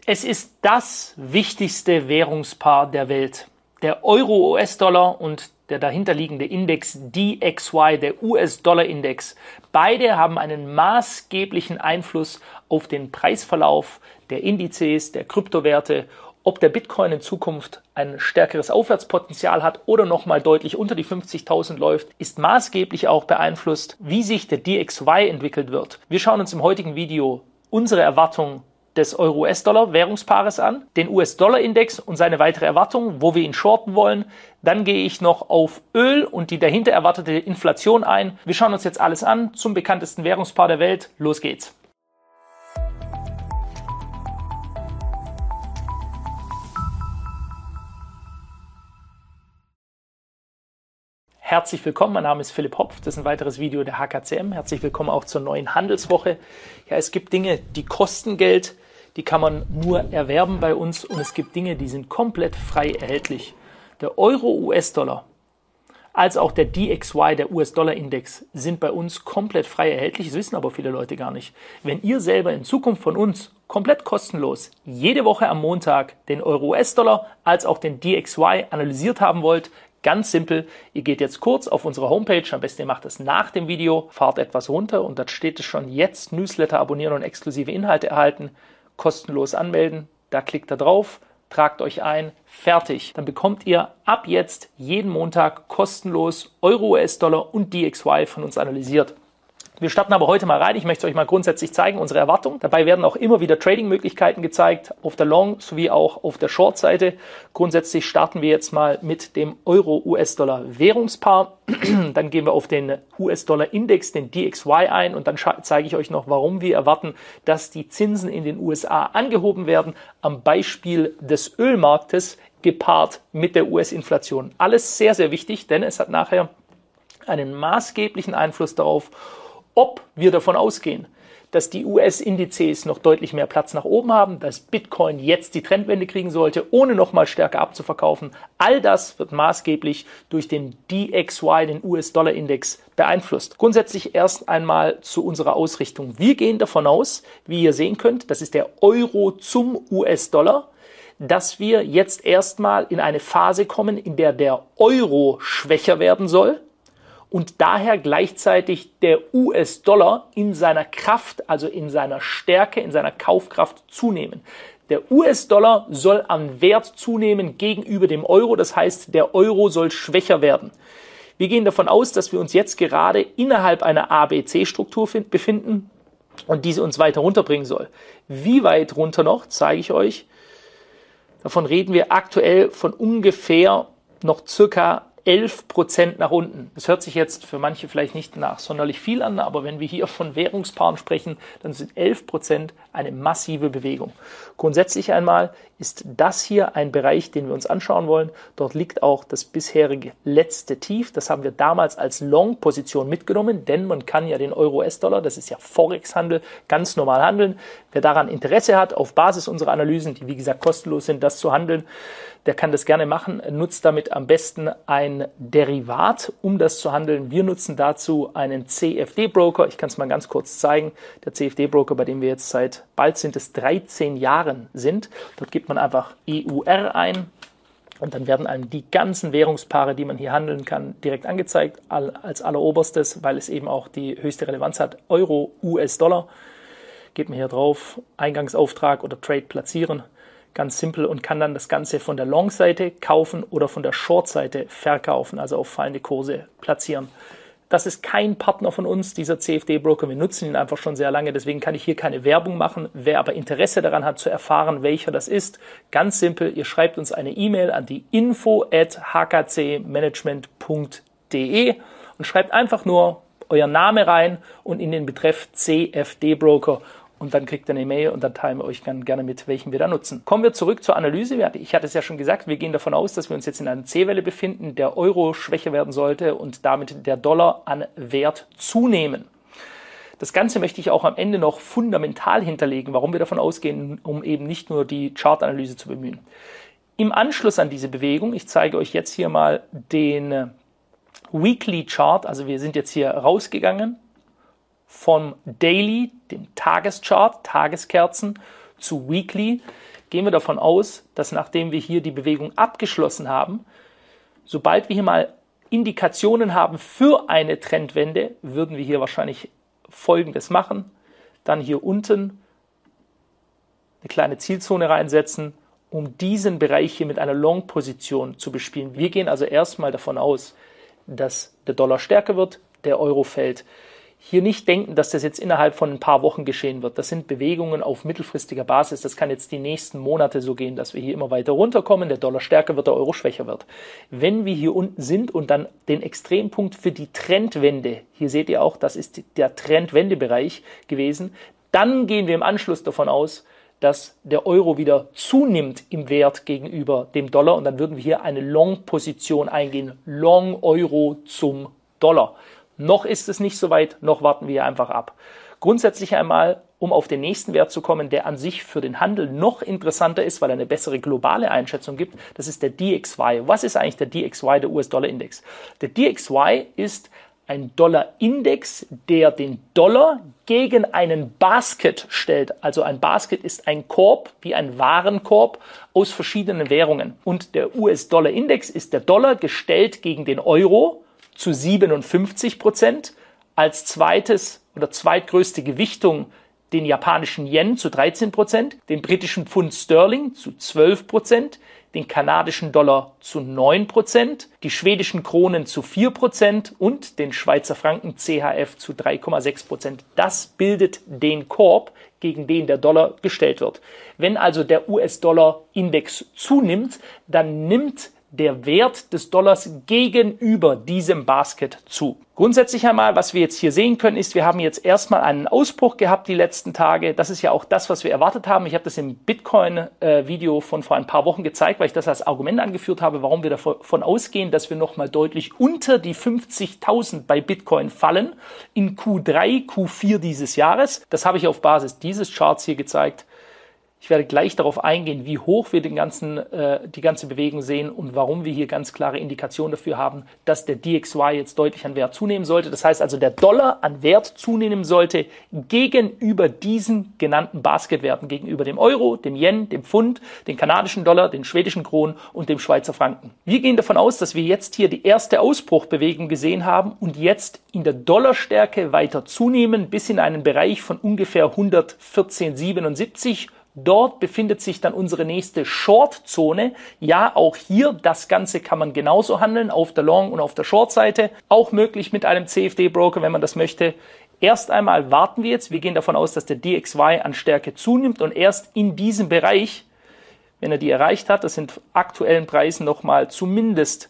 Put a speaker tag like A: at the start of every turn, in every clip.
A: Es ist das wichtigste Währungspaar der Welt. Der Euro-US-Dollar und der dahinterliegende Index DXY, der US-Dollar-Index. Beide haben einen maßgeblichen Einfluss auf den Preisverlauf der Indizes, der Kryptowerte. Ob der Bitcoin in Zukunft ein stärkeres Aufwärtspotenzial hat oder nochmal deutlich unter die 50.000 läuft, ist maßgeblich auch beeinflusst, wie sich der DXY entwickelt wird. Wir schauen uns im heutigen Video unsere Erwartungen des Euro-US-Dollar-Währungspaares an, den US-Dollar-Index und seine weitere Erwartung, wo wir ihn shorten wollen. Dann gehe ich noch auf Öl und die dahinter erwartete Inflation ein. Wir schauen uns jetzt alles an zum bekanntesten Währungspaar der Welt. Los geht's! Herzlich willkommen, mein Name ist Philipp Hopf, das ist ein weiteres Video der HKCM. Herzlich willkommen auch zur neuen Handelswoche. Ja, es gibt Dinge, die kosten Geld, die kann man nur erwerben bei uns und es gibt Dinge, die sind komplett frei erhältlich. Der Euro-US-Dollar als auch der DXY, der US-Dollar-Index, sind bei uns komplett frei erhältlich. Das wissen aber viele Leute gar nicht. Wenn ihr selber in Zukunft von uns komplett kostenlos jede Woche am Montag den Euro-US-Dollar als auch den DXY analysiert haben wollt, ganz simpel, ihr geht jetzt kurz auf unsere Homepage, am besten ihr macht das nach dem Video, fahrt etwas runter und dort steht es schon jetzt, Newsletter abonnieren und exklusive Inhalte erhalten, kostenlos anmelden, da klickt ihr drauf, tragt euch ein, fertig. Dann bekommt ihr ab jetzt jeden Montag kostenlos Euro, US-Dollar und DXY von uns analysiert. Wir starten aber heute mal rein. Ich möchte es euch mal grundsätzlich zeigen, unsere Erwartungen. Dabei werden auch immer wieder Trading-Möglichkeiten gezeigt, auf der Long- sowie auch auf der Short-Seite. Grundsätzlich starten wir jetzt mal mit dem Euro-US-Dollar-Währungspaar. Dann gehen wir auf den US-Dollar-Index, den DXY ein und dann zeige ich euch noch, warum wir erwarten, dass die Zinsen in den USA angehoben werden, am Beispiel des Ölmarktes gepaart mit der US-Inflation. Alles sehr, sehr wichtig, denn es hat nachher einen maßgeblichen Einfluss darauf, ob wir davon ausgehen, dass die US-Indizes noch deutlich mehr Platz nach oben haben, dass Bitcoin jetzt die Trendwende kriegen sollte, ohne nochmal stärker abzuverkaufen. All das wird maßgeblich durch den DXY, den US-Dollar-Index, beeinflusst. Grundsätzlich erst einmal zu unserer Ausrichtung. Wir gehen davon aus, wie ihr sehen könnt, das ist der Euro zum US-Dollar, dass wir jetzt erstmal in eine Phase kommen, in der der Euro schwächer werden soll und daher gleichzeitig der US-Dollar in seiner Kraft, also in seiner Stärke, in seiner Kaufkraft zunehmen. Der US-Dollar soll an Wert zunehmen gegenüber dem Euro, das heißt, der Euro soll schwächer werden. Wir gehen davon aus, dass wir uns jetzt gerade innerhalb einer ABC-Struktur befinden und diese uns weiter runterbringen soll. Wie weit runter noch, zeige ich euch. Davon reden wir aktuell von ungefähr noch circa 11% nach unten. Das hört sich jetzt für manche vielleicht nicht nach sonderlich viel an, aber wenn wir hier von Währungspaaren sprechen, dann sind 11% eine massive Bewegung. Grundsätzlich einmal ist das hier ein Bereich, den wir uns anschauen wollen. Dort liegt auch das bisherige letzte Tief. Das haben wir damals als Long-Position mitgenommen, denn man kann ja den Euro-US-Dollar, das ist ja Forex-Handel, ganz normal handeln. Wer daran Interesse hat, auf Basis unserer Analysen, die wie gesagt kostenlos sind, das zu handeln, der kann das gerne machen, nutzt damit am besten ein Derivat, um das zu handeln. Wir nutzen dazu einen CFD-Broker. Ich kann es mal ganz kurz zeigen. Der CFD-Broker, bei dem wir jetzt seit bald sind es 13 Jahren sind. Dort gibt man einfach EUR ein und dann werden einem die ganzen Währungspaare, die man hier handeln kann, direkt angezeigt als alleroberstes, weil es eben auch die höchste Relevanz hat. Euro, US-Dollar. Geht man hier drauf, Eingangsauftrag oder Trade platzieren. Ganz simpel und kann dann das Ganze von der Long-Seite kaufen oder von der Short-Seite verkaufen, also auf fallende Kurse platzieren. Das ist kein Partner von uns, dieser CFD-Broker. Wir nutzen ihn einfach schon sehr lange, deswegen kann ich hier keine Werbung machen. Wer aber Interesse daran hat, zu erfahren, welcher das ist, ganz simpel, ihr schreibt uns eine E-Mail an die info@hkcmanagement.de und schreibt einfach nur euren Namen rein und in den Betreff CFD-Broker. Und dann kriegt ihr eine Mail und dann teilen wir euch gerne mit, welchen wir da nutzen. Kommen wir zurück zur Analyse. Ich hatte es ja schon gesagt, wir gehen davon aus, dass wir uns jetzt in einer C-Welle befinden, der Euro schwächer werden sollte und damit der Dollar an Wert zunehmen. Das Ganze möchte ich auch am Ende noch fundamental hinterlegen, warum wir davon ausgehen, um eben nicht nur die Chartanalyse zu bemühen. Im Anschluss an diese Bewegung, ich zeige euch jetzt hier mal den Weekly Chart, also wir sind jetzt hier rausgegangen vom Daily, dem Tageschart, Tageskerzen, zu Weekly. gehen wir davon aus, dass nachdem wir hier die Bewegung abgeschlossen haben, sobald wir hier mal Indikationen haben für eine Trendwende, würden wir hier wahrscheinlich Folgendes machen. Dann hier unten eine kleine Zielzone reinsetzen, um diesen Bereich hier mit einer Long-Position zu bespielen. Wir gehen also erstmal davon aus, dass der Dollar stärker wird, der Euro fällt. Hier nicht denken, dass das jetzt innerhalb von ein paar Wochen geschehen wird. Das sind Bewegungen auf mittelfristiger Basis. Das kann jetzt die nächsten Monate so gehen, dass wir hier immer weiter runterkommen, der Dollar stärker wird, der Euro schwächer wird. Wenn wir hier unten sind und dann den Extrempunkt für die Trendwende, hier seht ihr auch, das ist der Trendwendebereich gewesen, dann gehen wir im Anschluss davon aus, dass der Euro wieder zunimmt im Wert gegenüber dem Dollar und dann würden wir hier eine Long-Position eingehen, Long Euro zum Dollar. Noch ist es nicht so weit, noch warten wir einfach ab. Grundsätzlich einmal, um auf den nächsten Wert zu kommen, der an sich für den Handel noch interessanter ist, weil er eine bessere globale Einschätzung gibt, das ist der DXY. Was ist eigentlich der DXY, der US-Dollar-Index? Der DXY ist ein Dollar-Index, der den Dollar gegen einen Basket stellt. Also ein Basket ist ein Korb, wie ein Warenkorb aus verschiedenen Währungen. Und der US-Dollar-Index ist der Dollar gestellt gegen den Euro zu 57%, als zweites oder zweitgrößte Gewichtung den japanischen Yen zu 13%, den britischen Pfund Sterling zu 12%, den kanadischen Dollar zu 9%, die schwedischen Kronen zu 4% und den Schweizer Franken CHF zu 3,6%. Das bildet den Korb, gegen den der Dollar gestellt wird. Wenn also der US-Dollar-Index zunimmt, dann nimmt der Wert des Dollars gegenüber diesem Basket zu. Grundsätzlich einmal, was wir jetzt hier sehen können, ist, wir haben jetzt erstmal einen Ausbruch gehabt die letzten Tage. Das ist ja auch das, was wir erwartet haben. Ich habe das im Bitcoin-Video von vor ein paar Wochen gezeigt, weil ich das als Argument angeführt habe, warum wir davon ausgehen, dass wir nochmal deutlich unter die 50.000 bei Bitcoin fallen in Q3, Q4 dieses Jahres. Das habe ich auf Basis dieses Charts hier gezeigt. Ich werde gleich darauf eingehen, wie hoch wir die ganze Bewegung sehen und warum wir hier ganz klare Indikationen dafür haben, dass der DXY jetzt deutlich an Wert zunehmen sollte. Das heißt also, der Dollar an Wert zunehmen sollte gegenüber diesen genannten Basketwerten, gegenüber dem Euro, dem Yen, dem Pfund, den kanadischen Dollar, den schwedischen Kronen und dem Schweizer Franken. Wir gehen davon aus, dass wir jetzt hier die erste Ausbruchbewegung gesehen haben und jetzt in der Dollarstärke weiter zunehmen bis in einen Bereich von ungefähr 114,77. Dort befindet sich dann unsere nächste Short-Zone. Ja, auch hier, das Ganze kann man genauso handeln, auf der Long- und auf der Short-Seite. Auch möglich mit einem CFD-Broker, wenn man das möchte. Erst einmal warten wir jetzt. Wir gehen davon aus, dass der DXY an Stärke zunimmt und erst in diesem Bereich, wenn er die erreicht hat, das sind aktuellen Preisen nochmal zumindest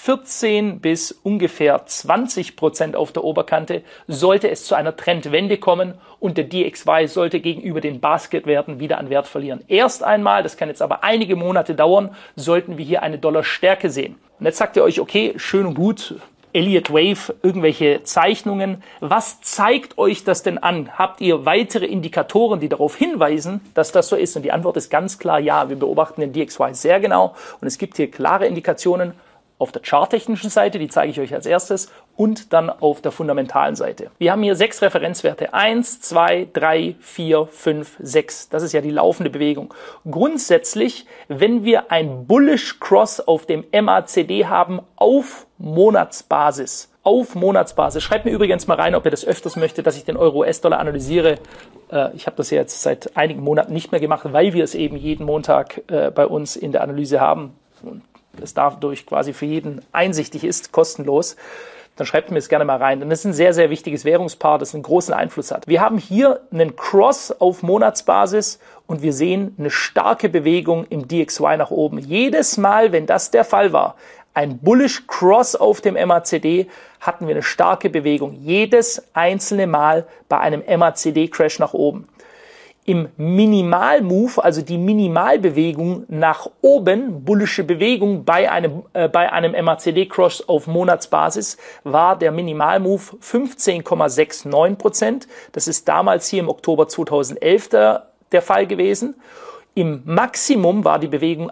A: 14 bis ungefähr 20% auf der Oberkante, sollte es zu einer Trendwende kommen und der DXY sollte gegenüber den Basketwerten wieder an Wert verlieren. Erst einmal, das kann jetzt aber einige Monate dauern, sollten wir hier eine Dollarstärke sehen. Und jetzt sagt ihr euch, okay, schön und gut, Elliott Wave, irgendwelche Zeichnungen. Was zeigt euch das denn an? Habt ihr weitere Indikatoren, die darauf hinweisen, dass das so ist? Und die Antwort ist ganz klar ja. Wir beobachten den DXY sehr genau und es gibt hier klare Indikationen auf der charttechnischen Seite, die zeige ich euch als erstes, und dann auf der fundamentalen Seite. Wir haben hier 6 Referenzwerte. 1, 2, 3, 4, 5, 6. Das ist ja die laufende Bewegung. Grundsätzlich, wenn wir ein Bullish Cross auf dem MACD haben auf Monatsbasis, schreibt mir übrigens mal rein, ob ihr das öfters möchtet, dass ich den Euro-US-Dollar analysiere. Ich habe das ja jetzt seit einigen Monaten nicht mehr gemacht, weil wir es eben jeden Montag bei uns in der Analyse haben. Und es dadurch quasi für jeden einsichtig ist, kostenlos, dann schreibt mir es gerne mal rein. Denn das ist ein sehr, sehr wichtiges Währungspaar, das einen großen Einfluss hat. Wir haben hier einen Cross auf Monatsbasis und wir sehen eine starke Bewegung im DXY nach oben. Jedes Mal, wenn das der Fall war, ein Bullish Cross auf dem MACD, hatten wir eine starke Bewegung. Jedes einzelne Mal bei einem MACD-Crash nach oben. Im Minimal-Move, also die Minimalbewegung nach oben, bullische Bewegung bei einem MACD-Cross auf Monatsbasis, war der Minimal-Move 15,69%. Das ist damals hier im Oktober 2011 der Fall gewesen. Im Maximum war die Bewegung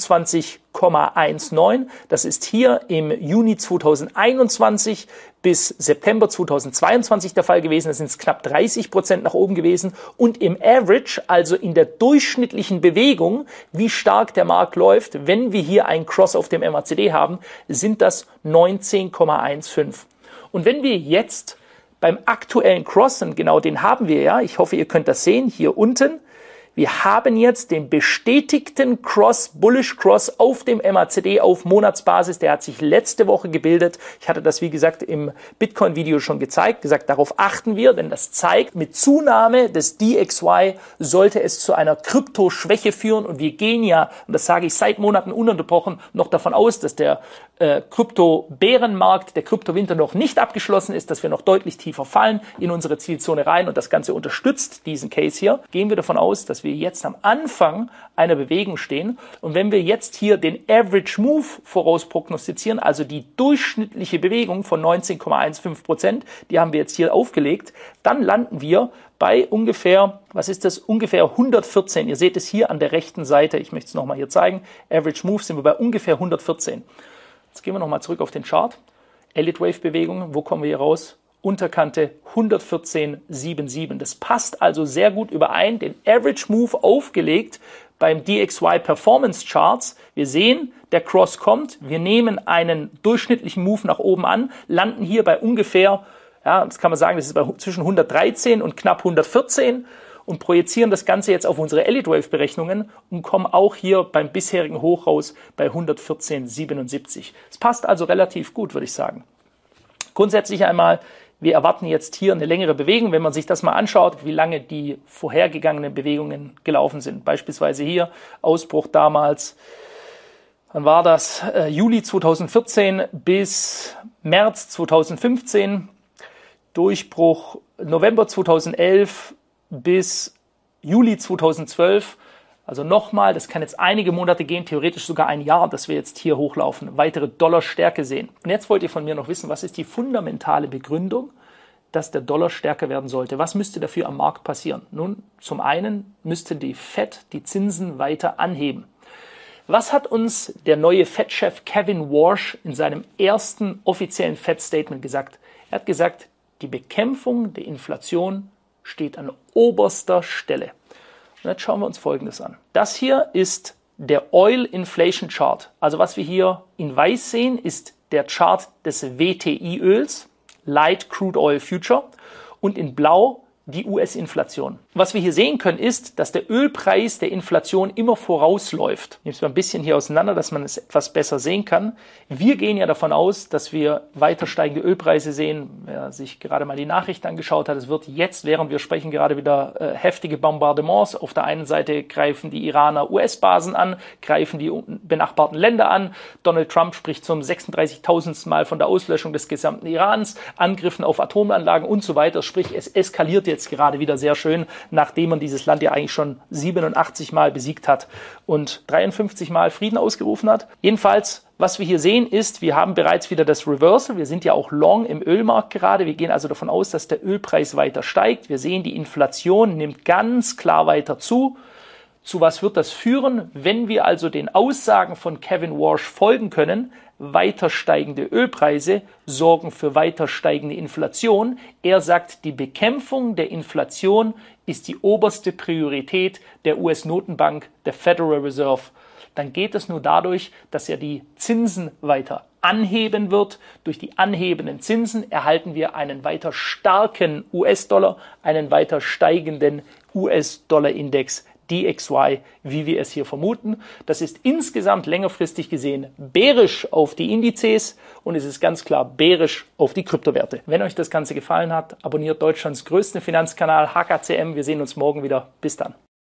A: 28,19. Das ist hier im Juni 2021 bis September 2022 der Fall gewesen. Das sind knapp 30% nach oben gewesen. Und im Average, also in der durchschnittlichen Bewegung, wie stark der Markt läuft, wenn wir hier einen Cross auf dem MACD haben, sind das 19,15. Und wenn wir jetzt beim aktuellen Cross, und genau den haben wir ja, ich hoffe, ihr könnt das sehen, hier unten, wir haben jetzt den bestätigten Cross, Bullish Cross auf dem MACD auf Monatsbasis. Der hat sich letzte Woche gebildet. Ich hatte das, wie gesagt, im Bitcoin-Video schon gesagt, darauf achten wir, denn das zeigt, mit Zunahme des DXY sollte es zu einer Kryptoschwäche führen. Und wir gehen ja, und das sage ich seit Monaten ununterbrochen, noch davon aus, dass der Krypto-Bärenmarkt, der Kryptowinter noch nicht abgeschlossen ist, dass wir noch deutlich tiefer fallen in unsere Zielzone rein und das Ganze unterstützt diesen Case hier. Gehen wir davon aus, dass wir jetzt am Anfang einer Bewegung stehen und wenn wir jetzt hier den Average Move vorausprognostizieren, also die durchschnittliche Bewegung von 19,15%, die haben wir jetzt hier aufgelegt, dann landen wir bei ungefähr, was ist das? Ungefähr 114. Ihr seht es hier an der rechten Seite. Ich möchte es nochmal hier zeigen. Average Move sind wir bei ungefähr 114. Jetzt gehen wir nochmal zurück auf den Chart. Elliott Wave Bewegung, wo kommen wir hier raus? Unterkante 114,77. Das passt also sehr gut überein, den Average Move aufgelegt beim DXY Performance Charts. Wir sehen, der Cross kommt, wir nehmen einen durchschnittlichen Move nach oben an, landen hier bei ungefähr, ja, das kann man sagen, das ist bei zwischen 113 und knapp 114 und projizieren das Ganze jetzt auf unsere Elliott Wave Berechnungen und kommen auch hier beim bisherigen Hoch raus bei 114,77. Es passt also relativ gut, würde ich sagen. Grundsätzlich einmal, wir erwarten jetzt hier eine längere Bewegung, wenn man sich das mal anschaut, wie lange die vorhergegangenen Bewegungen gelaufen sind. Beispielsweise hier Ausbruch damals, wann war das? Juli 2014 bis März 2015, Durchbruch November 2011 bis Juli 2012. Also nochmal, das kann jetzt einige Monate gehen, theoretisch sogar ein Jahr, dass wir jetzt hier hochlaufen, weitere Dollarstärke sehen. Und jetzt wollt ihr von mir noch wissen, was ist die fundamentale Begründung, dass der Dollar stärker werden sollte? Was müsste dafür am Markt passieren? Nun, zum einen müsste die Fed die Zinsen weiter anheben. Was hat uns der neue Fed-Chef Kevin Warsh in seinem ersten offiziellen Fed-Statement gesagt? Er hat gesagt, die Bekämpfung der Inflation steht an oberster Stelle. Und jetzt schauen wir uns Folgendes an. Das hier ist der Oil Inflation Chart. Also was wir hier in weiß sehen, ist der Chart des WTI-Öls, Light Crude Oil Future, und in blau die US-Inflation. Was wir hier sehen können, ist, dass der Ölpreis der Inflation immer vorausläuft. Ich nehme es mal ein bisschen hier auseinander, dass man es etwas besser sehen kann. Wir gehen ja davon aus, dass wir weiter steigende Ölpreise sehen. Wer sich gerade mal die Nachrichten angeschaut hat, es wird jetzt, während wir sprechen, gerade wieder heftige Bombardements. Auf der einen Seite greifen die Iraner US-Basen an, greifen die benachbarten Länder an. Donald Trump spricht zum 36.000. Mal von der Auslöschung des gesamten Irans, Angriffen auf Atomanlagen und so weiter. Sprich, es eskaliert jetzt gerade wieder sehr schön, nachdem man dieses Land ja eigentlich schon 87 Mal besiegt hat und 53 Mal Frieden ausgerufen hat. Jedenfalls, was wir hier sehen ist, wir haben bereits wieder das Reversal. Wir sind ja auch long im Ölmarkt gerade. Wir gehen also davon aus, dass der Ölpreis weiter steigt. Wir sehen, die Inflation nimmt ganz klar weiter zu. Zu was wird das führen, wenn wir also den Aussagen von Kevin Warsh folgen können? Weiter steigende Ölpreise sorgen für weiter steigende Inflation. Er sagt, die Bekämpfung der Inflation ist die oberste Priorität der US-Notenbank, der Federal Reserve. Dann geht es nur dadurch, dass er die Zinsen weiter anheben wird. Durch die anhebenden Zinsen erhalten wir einen weiter starken US-Dollar, einen weiter steigenden US-Dollar-Index DXY, wie wir es hier vermuten. Das ist insgesamt längerfristig gesehen bärisch auf die Indizes und es ist ganz klar bärisch auf die Kryptowerte. Wenn euch das Ganze gefallen hat, abonniert Deutschlands größten Finanzkanal HKCM. Wir sehen uns morgen wieder. Bis dann.